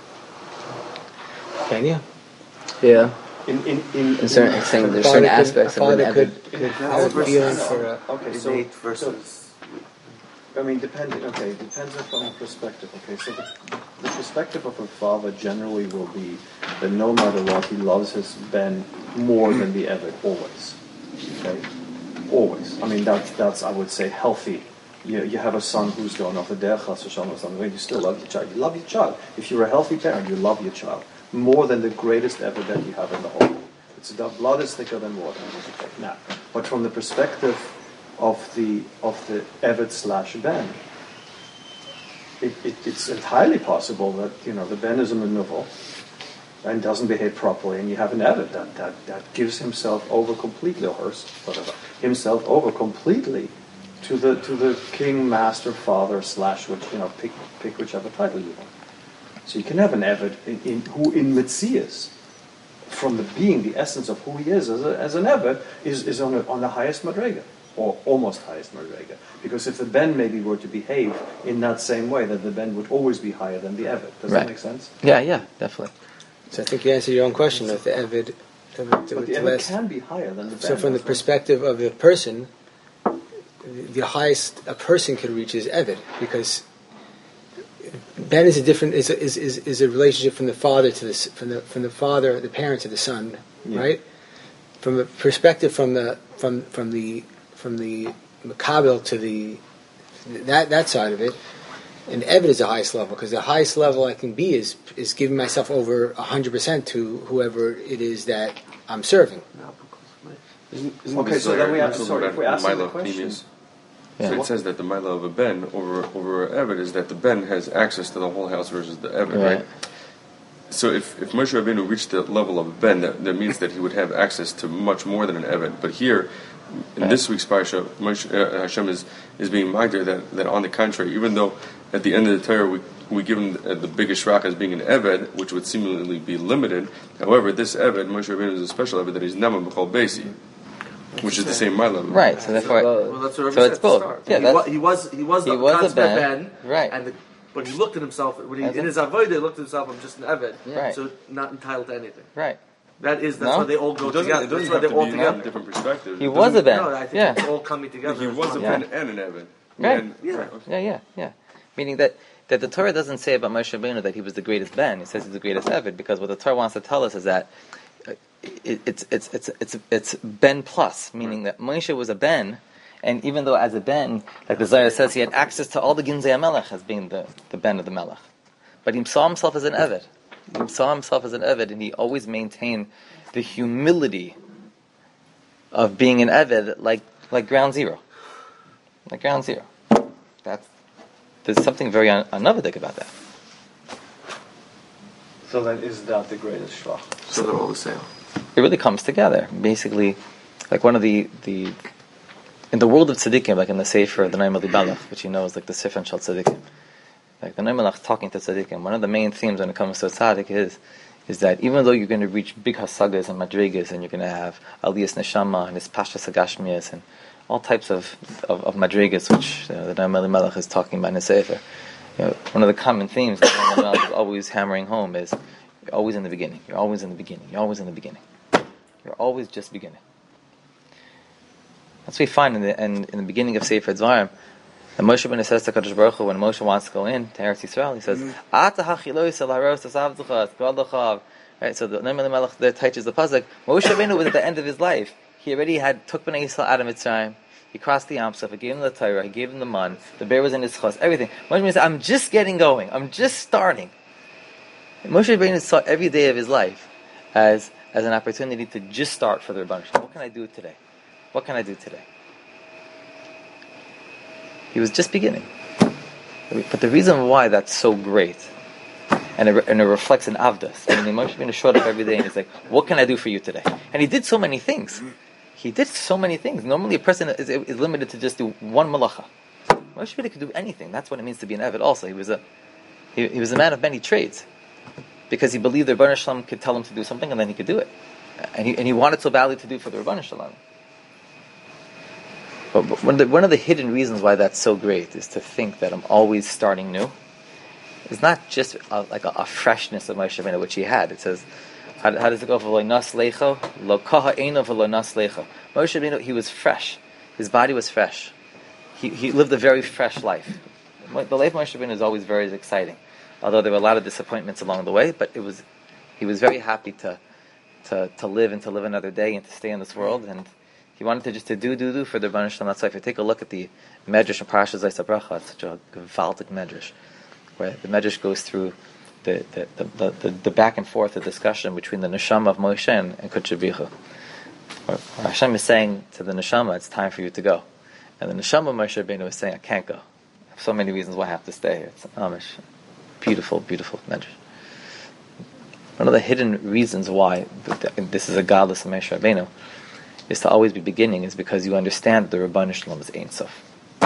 Can you? Yeah. In certain there's certain aspects of an Eved. Could have a feeling for a... Okay, Innate versus. depends on the perspective. Okay, so the perspective of a father generally will be that no matter what, he loves his Ben more than the Eved, always. Okay? Always. I mean, that's I would say, healthy. You have a son who's going off the derech chas v'shalom or something, you still love your child. You love your child. If you're a healthy parent, you love your child more than the greatest Eved that you have in the whole world. The blood is thicker than water. Now, but from the perspective of the Eved / Ben, it's entirely possible that the Ben is a menuvel and doesn't behave properly, and you have an Eved that gives himself over completely, or himself over completely to the king, master, father / which pick whichever title you want. So you can have an Eved who in Metzias, from the essence of who he is as an Eved, is on the highest madrega, or almost highest madrega. Because if the Ben maybe were to behave in that same way, that the Ben would always be higher than the Eved. Does that make sense? Yeah, definitely. So I think you answered your own question of the Eved. But the Eved can be higher than the Ben. So from the perspective of the person, the highest a person could reach is Eved, because Ben is is a relationship from the father to the parent to the son, right? From a perspective from the Makabel to that side of it, and Eved is the highest level, because the highest level I can be is giving myself over 100% to whoever it is that I'm serving. Okay, so then we have to sort of, if we ask the question. So it says that the Mila of a Ben over Eved is that the Ben has access to the whole house versus the Eved, right? So if Moshe Rabbeinu reached the level of a Ben, that means that he would have access to much more than an Eved. But here, in this week's parsha, Hashem is being magdir that on the contrary, even though at the end of the Torah we give him the biggest shrak as being an Eved, which would seemingly be limited. However, this Eved, Moshe Rabbeinu, is a special Eved that he's Nama B'chol Beisi, which is the same Mila. Right. So therefore, well, that's what so it's both. Yeah, he was a Ben, right? But he looked at himself in his avodah. He looked at himself. I'm just an Eved, right? So not entitled to anything, right? That's why they all go together. That's why they're all together. Different perspectives. He was a Ben. No, I think it's all coming together. He was a Ben and an Eved. Right. Yeah. Meaning that the Torah doesn't say about Moshe Rabbeinu that he was the greatest Ben. He says he's the greatest Eved, because what the Torah wants to tell us is that it's Ben plus, meaning that Moshe was a Ben, and even though as a Ben, like the Zohar says, he had access to all the Ginzei HaMelech as being the Ben of the Melech, but he saw himself as an Eved. He saw himself as an Eved, and he always maintained the humility of being an Eved, like ground zero. Like ground zero. There's something very unavadic about that. So then is that the greatest shvach? So they're all the same. It really comes together. Basically, like one of the in the world of tzaddikim, like in the Sefer, the Noam Elimelech, which you know is like the Sefer Shal Tzaddikim. Like the Noam Elimelech talking to tzaddikim, one of the main themes when it comes to a tzaddik is that even though you're going to reach big hasagas and madrigas, and you're going to have aliyas neshama and pashtas hagashmias and all types of madrigas, which the Noam Elimelech is talking about in the Sefer. One of the common themes that Noam Elimelech is always hammering home is you're always in the beginning. You're always in the beginning. You're always in the beginning. You're always just beginning. That's what we find in the beginning of Sefer Dvarim. And Moshe Rabbeinu says to Kadosh Baruch Hu, when Moshe wants to go in to Eretz Yisrael, he says, right, so the Noam Elimelech there teaches the pasuk. Moshe Rabbeinu was at the end of his life. He already took Bnei Yisrael out of Mitzrayim. He crossed the Yam Suf. He gave him the Torah. He gave him the man. The bear was in his chos. Everything. Moshe Rabbeinu said, "I'm just getting going. I'm just starting." And Moshe Rabbeinu saw every day of his life as an opportunity to just start for the Rebbeinu Shalom. What can I do today? What can I do today? He was just beginning. But the reason why that's so great, and it reflects in Avdas, meaning Moshe Rabbeinu showed up every day and he's like, "What can I do for you today?" And he did so many things. Normally a person is limited to just do one malacha. Moshe Rabbeinu could do anything. That's what it means to be an Eved also. He was a man of many trades, because he believed the Rebbeinu Shalom could tell him to do something and then he could do it. And he wanted so badly to do for the Rebbeinu Shalom. But one of the hidden reasons why that's so great is to think that I'm always starting new. It's not just a freshness of Moshe Rabbeinu, which he had. It says, how does it go? Moshe Rabbeinu, he was fresh. His body was fresh. He lived a very fresh life. The life of Moshe Rabbeinu is always very exciting, although there were a lot of disappointments along the way. But he was very happy to live and to live another day and to stay in this world. And he wanted to just to do for the Rebbeinu Shalom. That's why if you take a look at the Medrash and Parashas Zayis HaBracha, it's such a gewaltic Medrash, where the Medrash goes through the back and forth, the discussion between the neshama of Moshe and Kodesh Avicha. Where Hashem is saying to the neshama, "It's time for you to go," and the neshama of Moshe Rabbeinu is saying, "I can't go. I have so many reasons why I have to stay here." It's Amish, beautiful, beautiful Medrash. One of the hidden reasons why this is a godless Moshe Rabbeinu is to always be beginning is because you understand that the Rebbeinu Shalom is Ein Sof.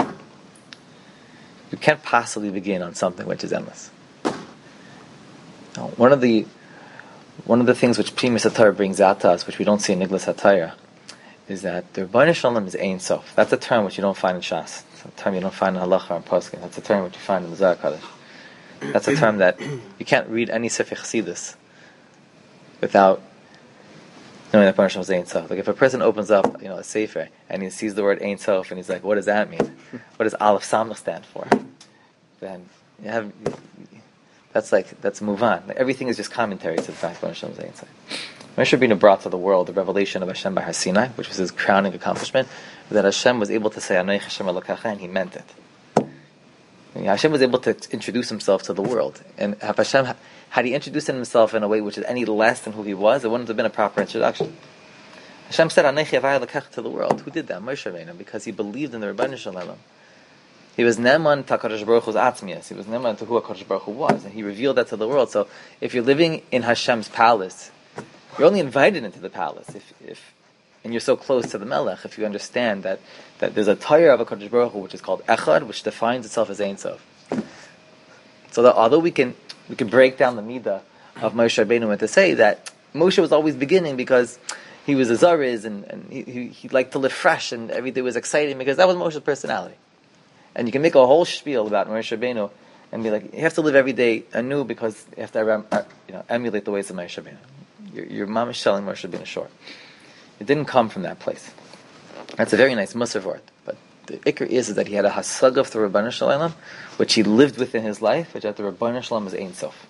You can't possibly begin on something which is endless. Now, one of the things which Primus HaTorah brings out to us, which we don't see in Niglas HaTorah, is that the Rebbeinu Shalom is Ein Sof. That's a term which you don't find in Shas. It's a term you don't find in Halacha or in Poskim. That's a term which you find in the Zohar Kodesh. That's a term that you can't read any Sefer Chassidus without knowing that Rebbeinu Shalom is Ein Sof. Like if a person opens up, a Sefer and he sees the word Ein Sof and he's like, "What does that mean? What does Aleph Samach stand for?" Then you have that's move on. Like everything is just commentary to the fact that Rebbeinu Shalom is Ein Sof. Moshe Rabbeinu brought to the world the revelation of Hashem by Har Sinai, which was his crowning accomplishment, that Hashem was able to say, Anoich Hashem Elokecha, and he meant it. Hashem was able to introduce himself to the world. And if Hashem, had he introduced himself in a way which is any less than who he was, it wouldn't have been a proper introduction. Hashem said, Anoich Havai Elokecha to the world. Who did that? Moshe Rabbeinu, because he believed in the Rebbeinu Shalom. He was Neman to HaKadosh Baruch Hu's Atzmius. He was Neman to who HaKadosh Baruch Hu was. And he revealed that to the world. So if you're living in Hashem's palace, you're only invited into the palace if and you're so close to the Melech, if you understand that there's a Torah of HaKadosh Baruch Hu which is called Echad, which defines itself as Ein Sof. So that although we can break down the Midah of Moshe Rabbeinu and to say that Moshe was always beginning because he was a Zariz and he liked to live fresh and every day was exciting because that was Moshe's personality. And you can make a whole spiel about Moshe Rabbeinu and be like, you have to live every day anew because you have to emulate the ways of Moshe Rabbeinu. Your mom is selling Moshe Rabbeinu short. It didn't come from that place. That's a very nice Musar word. But the ikr is that he had a hasag of the Rebbeinu Shalom, which he lived within his life, which at the Rebbeinu Shalom is Ein Sof.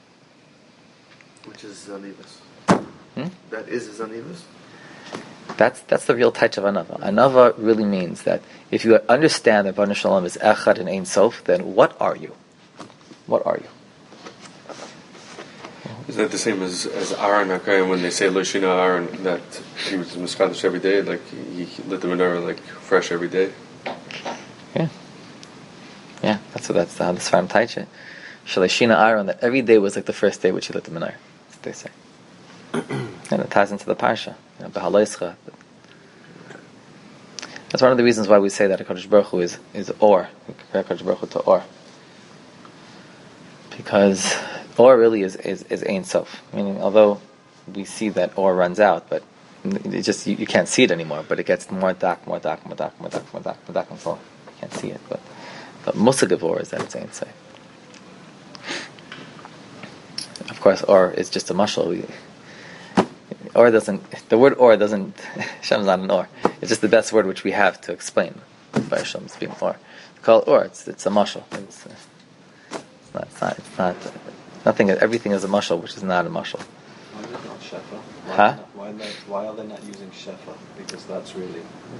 Which is Zanivus. That is Zanivus. That's the real touch of Anava. Anava really means that if you understand that Rebbeinu Shalom is Echad and Ein Sof, then what are you? What are you? Is that the same as Aaron HaKayim when they say Loshina Aaron, that he was Miskadish every day, like he lit the menorah like fresh every day? Yeah, that's how the Sfarim teach it. Shalashina Aaron, that every day was like the first day which he lit the menorah. That's what they say. And it ties into the Parsha. Behaloischa. That's one of the reasons why we say that HaKadosh Baruch Hu is Or. We compare HaKadosh Baruch Hu to Or. Because Or really is Ein Sof. Meaning, although we see that Or runs out, but it just you can't see it anymore. But it gets more dark, until you can't see it. But Musag of Or is that it's Ein Sof. Of course, Or is just a mashal. Or doesn't. The word Or doesn't. Hashem's not an Or. It's just the best word which we have to explain by Hashem's being Or. Call it Or. It's a mashal. It's not. Nothing. Everything is a mashal, which is not a mashal. Why is it not shefa? Huh? Why are they not using shefa? Because that's really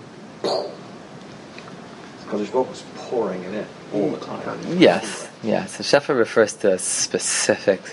Kadosh Baruch was pouring it in all the time. Yes. So shefa refers to a specific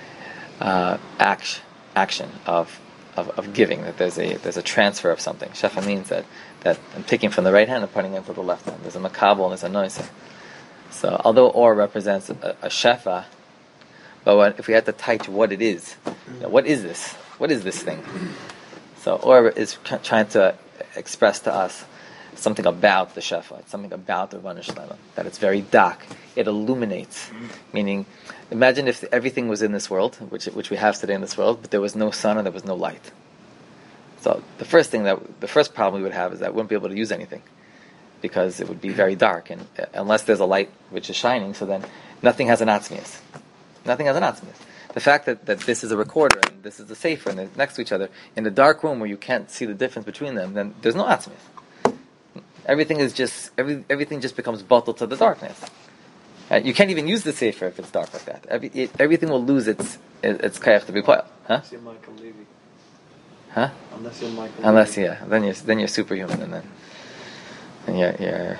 action of giving. That there's a transfer of something. Shefa means that I'm taking from the right hand and putting it into the left hand. There's a makabel and there's a noise. So although Or represents a shefa, but if we had to touch what it is, what is this? What is this thing? So Or is trying to express to us something about the shefa. It's something about the Rebbeinu Shalom, that it's very dark. It illuminates. Meaning, imagine if everything was in this world, which we have today in this world, but there was no sun and there was no light. So the first problem we would have is that we wouldn't be able to use anything, because it would be very dark, and unless there's a light which is shining, so then nothing has an atzmius. Nothing has an atzmius. The fact that this is a recorder and this is a sefer and they're next to each other in the dark room where you can't see the difference between them, then there's no atzmius. Everything is just everything just becomes bottled to the darkness. You can't even use the sefer if it's dark like that. Everything will lose its kayach to be quiet. Huh? Unless you're Michael Levy. Huh? Unless you're Michael Levy. Yeah, then you're superhuman, and you're.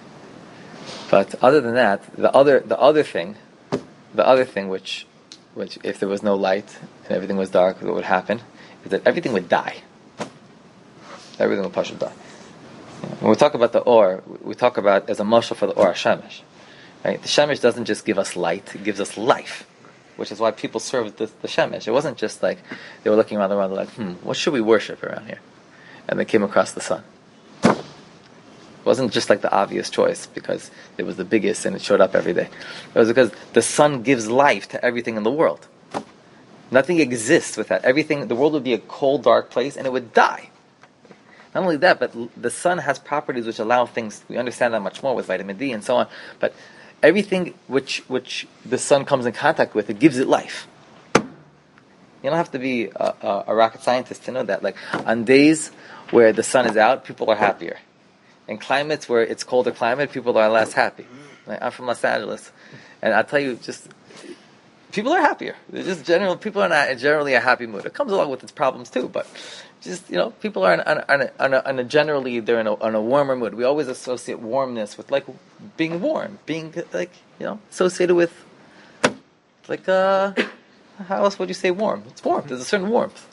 But other than that, the other thing which if there was no light and everything was dark, what would happen is that everything would die. Everything would partially die. When we talk about the Or, we talk about as a mashal for the Or Shemesh. Right? The Shemesh doesn't just give us light; it gives us life, which is why people served the Shemesh. It wasn't just like they were looking around the world like, what should we worship around here? And they came across the sun. It wasn't just like the obvious choice because it was the biggest and it showed up every day. It was because the sun gives life to everything in the world. Nothing exists without everything. The world would be a cold, dark place and it would die. Not only that, but the sun has properties which allow things, we understand that much more with vitamin D and so on, but everything which the sun comes in contact with, it gives it life. You don't have to be a rocket scientist to know that. Like, on days where the sun is out, people are happier. In climates where it's colder climate, people are less happy. Like, I'm from Los Angeles, and I'll tell you, just people are happier. They're just people are not in generally a happy mood. It comes along with its problems too, but just people are on a generally they're in a warmer mood. We always associate warmness with like being warm, being like associated with like how else would you say warm? It's warm. There's a certain warmth.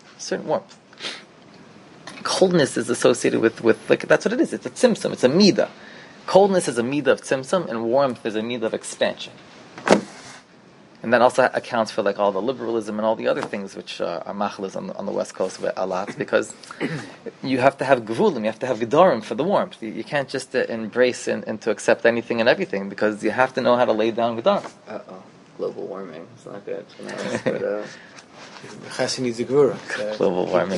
Coldness is associated with like that's what it is. It's a tzimtzum. It's a midah. Coldness is a midah of tzimtzum, and warmth is a midah of expansion. And that also accounts for like all the liberalism and all the other things which are machlis on the West Coast a lot, because you have to have gevulim, you have to have gedarim for the warmth. You can't just embrace and to accept anything and everything, because you have to know how to lay down gedarim. Global warming. It's not good. But, Chesed needs a gvura. Global warming.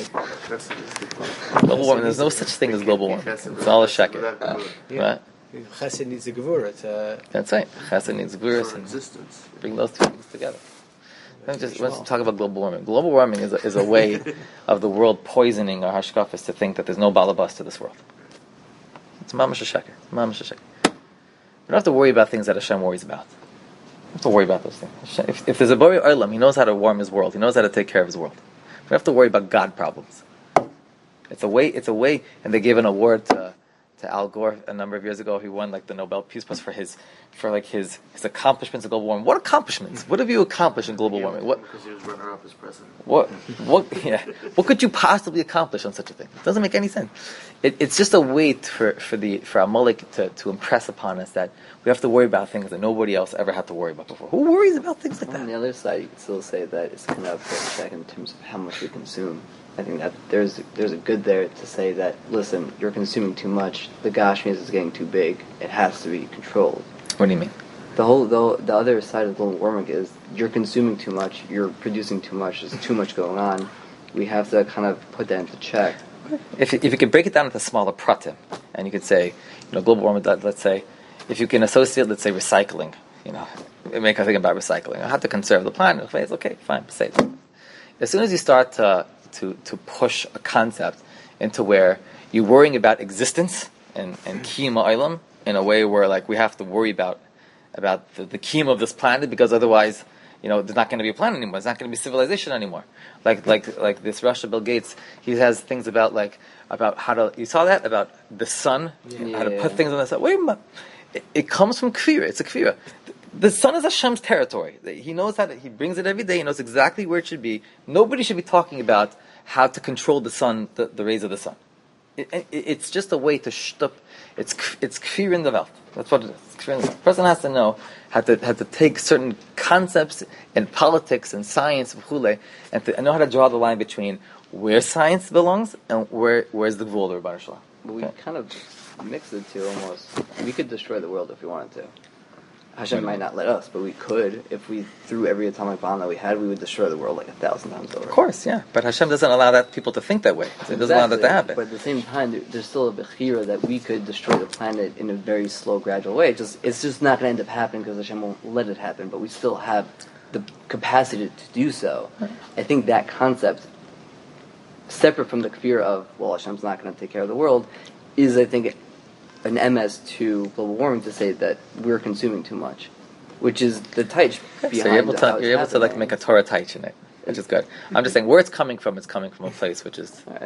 Global warming. There's no such thing as global warming. It's all a sheker. Right? Chesed needs a gvura. That's right. Chesed needs gvura and existence. Bring those two things together. Let's talk about global warming. Global warming is a way of the world poisoning our hashkafas to think that there's no balabas to this world. It's mamash sheker. Mamash sheker. We don't have to worry about things that Hashem worries about. We don't have to worry about those things. If there's a Borei Olam, He knows how to warm His world. He knows how to take care of His world. We don't have to worry about God problems. It's a way, and they gave an award to Al Gore a number of years ago. He won like the Nobel Peace Prize for his accomplishments in global warming. What accomplishments? What have you accomplished in global warming? What? Because he was runner-up as president. What could you possibly accomplish on such a thing? It doesn't make any sense. It's just a way for Amalek to impress upon us that we have to worry about things that nobody else ever had to worry about before. Who worries about things like that? On the other side, you can still say that it's kind of a check in terms of how much we consume. I think that there's a good there to say that, listen, you're consuming too much, the Gashmias is getting too big, it has to be controlled. What do you mean? The other side of global warming is you're consuming too much, you're producing too much, there's too much going on. We have to kind of put that into check. If you could break it down into smaller pratim, and you could say, global warming, let's say, if you can associate, let's say, recycling, make a thing about recycling. I have to conserve the planet. It's okay, fine, say it. As soon as you start to push a concept into where you're worrying about existence and kiyum ha'olam in a way where like we have to worry about the kiyum of this planet, because otherwise there's not going to be a planet anymore. There's not going to be civilization anymore. Like this Russia Bill Gates, he has things about how to, you saw that about the sun, how to put things on the sun. Wait a minute, it comes from kfira. It's a kfira. The sun is Hashem's territory. He knows he brings it every day. He knows exactly where it should be. Nobody should be talking about how to control the sun, the rays of the sun. It's just a way to shtup. It's kfir in the Welt. That's what it is. It's kfir in the Welt. A person has to know how to take certain concepts in politics and science and to know how to draw the line between where science belongs and where's the gvul of Rebbeinu Shalom. We kind of mix the two almost. We could destroy the world if we wanted to. Hashem might not let us, but we could. If we threw every atomic bomb that we had, we would destroy the world like 1,000 times over. Of course, yeah. But Hashem doesn't allow people to think that way. It doesn't allow that to happen. But at the same time, there's still a bechira that we could destroy the planet in a very slow, gradual way. It's just not going to end up happening because Hashem won't let it happen, but we still have the capacity to do so. I think that concept, separate from the kfir of, Hashem's not going to take care of the world, is, I think, an MS to global warming to say that we're consuming too much, which is the taich behind. So you're able to make a Torah taich in it, which is good. I'm just saying where it's coming from. It's coming from a place which is it's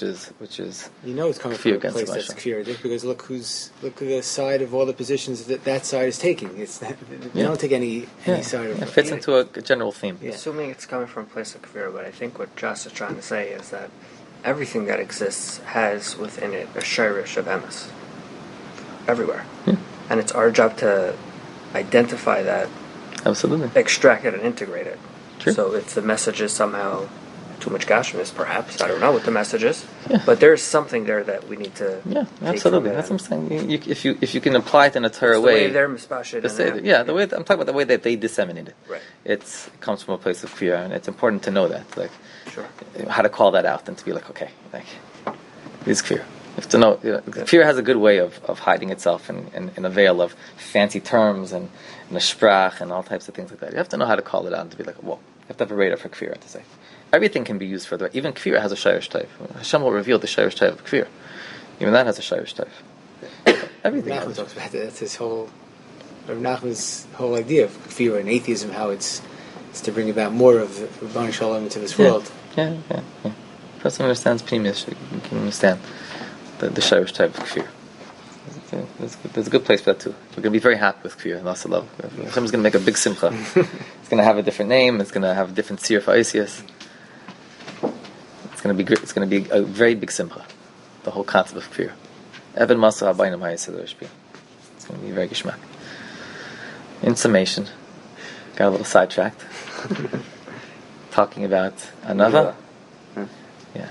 coming from a place that's clear, because look at the side of all the positions that side is taking. They don't take any side of it. It fits into a general theme. Yeah. Assuming it's coming from a place of kfir, but I think what Josh is trying to say is that everything that exists has within it a shirish of emes. Everywhere. Yeah. And it's our job to identify that, absolutely, extract it and integrate it. True. So if the message is somehow too much Gashmis, perhaps, I don't know what the message is, but there's something there that we need to absolutely. That's what I'm saying. If you can apply it in a Torah way, they're mispashid. The way I'm talking about the way that they disseminate it. Right. It comes from a place of fear, and it's important to know that, sure, how to call that out and to be like, okay, it's fear. You have to know, fear has a good way of hiding itself in a veil of fancy terms and a sprach and all types of things like that. You have to know how to call it out and to be like, whoa. You have to have a radar for kfir to say. Everything can be used for the. Even kfir has a shirish type. Hashem will reveal the shirish type of kfir. Even that has a shirish type. Everything. Nachman talks about that. That's his whole. Nachman's whole idea of kfir and atheism, how it's It's to bring about more of Rebbeinu Shalom into this Yeah. world. Yeah. Person understands Pneumius, you can understand the Shirish type of Kfir. There's a good place for that too. We're going to be very happy with Kfir and lots of love. Someone's going to make a big simcha. It's going to have a different name. It's going to have a different seer for Isias. It's going to be great. It's going to be a very big simcha. The whole concept of Kfir. Evan Masa Habayim Hayaseh Rishbi. It's going to be very gishmak. In summation, got a little sidetracked. Talking about Anava. Yeah.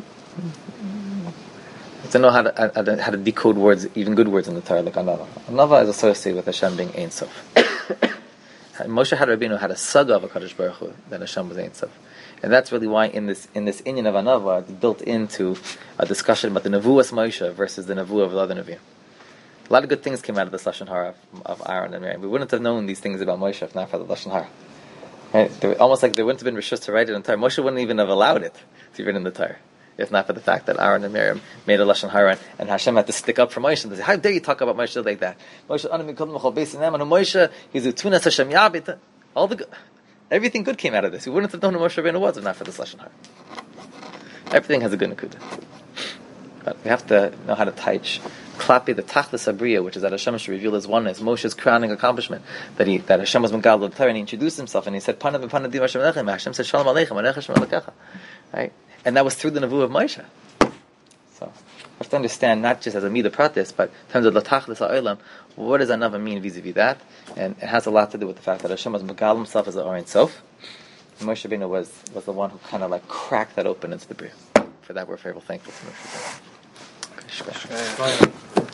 To know how to decode words, even good words in the Torah, like Anava. Anava is associated with Hashem being Ein Sof. Moshe had Rabbeinu had a saga of a Kadosh Baruch Hu that Hashem was Ein Sof, and that's really why in this inyan of Anava it's built into a discussion about the Nevuas Moshe versus the Nevuah of the other Nevi'im. A lot of good things came out of the Lashon Hara of Aaron and Miriam. We wouldn't have known these things about Moshe if not for the Lashon Hara. Right? Almost like there wouldn't have been rishus to write it in Torah. Moshe wouldn't even have allowed it to be written in the Torah, if not for the fact that Aaron and Miriam made a Lashon Hara, and Hashem had to stick up for Moshe and say, "How dare you talk about Moshe like that?" Moshe, he's a tunas Hashem yabit. Everything good came out of this. We wouldn't have known who Moshe Rabbeinu was if not for this Lashon Hara. Everything has a good nakuda, but we have to know how to teach Klapi the Tachlis Abriya, which is that Hashem should reveal His oneness, Moshe's crowning accomplishment, that Hashem was Megal Torah, and He introduced Himself, and He said, "Panav v'panav Hashem Alechem." Hashem said, "Shalom Aleichem, Aleichem Hashem Alekecha." Right, and that was through the Nevuah of Moshe. So we have to understand not just as a midah pratis, but in terms of the Tachlis Ha'olam, what does Anava mean vis-a-vis that? And it has a lot to do with the fact that Hashem was Megal Himself as the Ein Sof. Moshe Rabbeinu was the one who kind of like cracked that open into the Bria. For that, we're very thankful to Moshe Rabbeinu. Okay,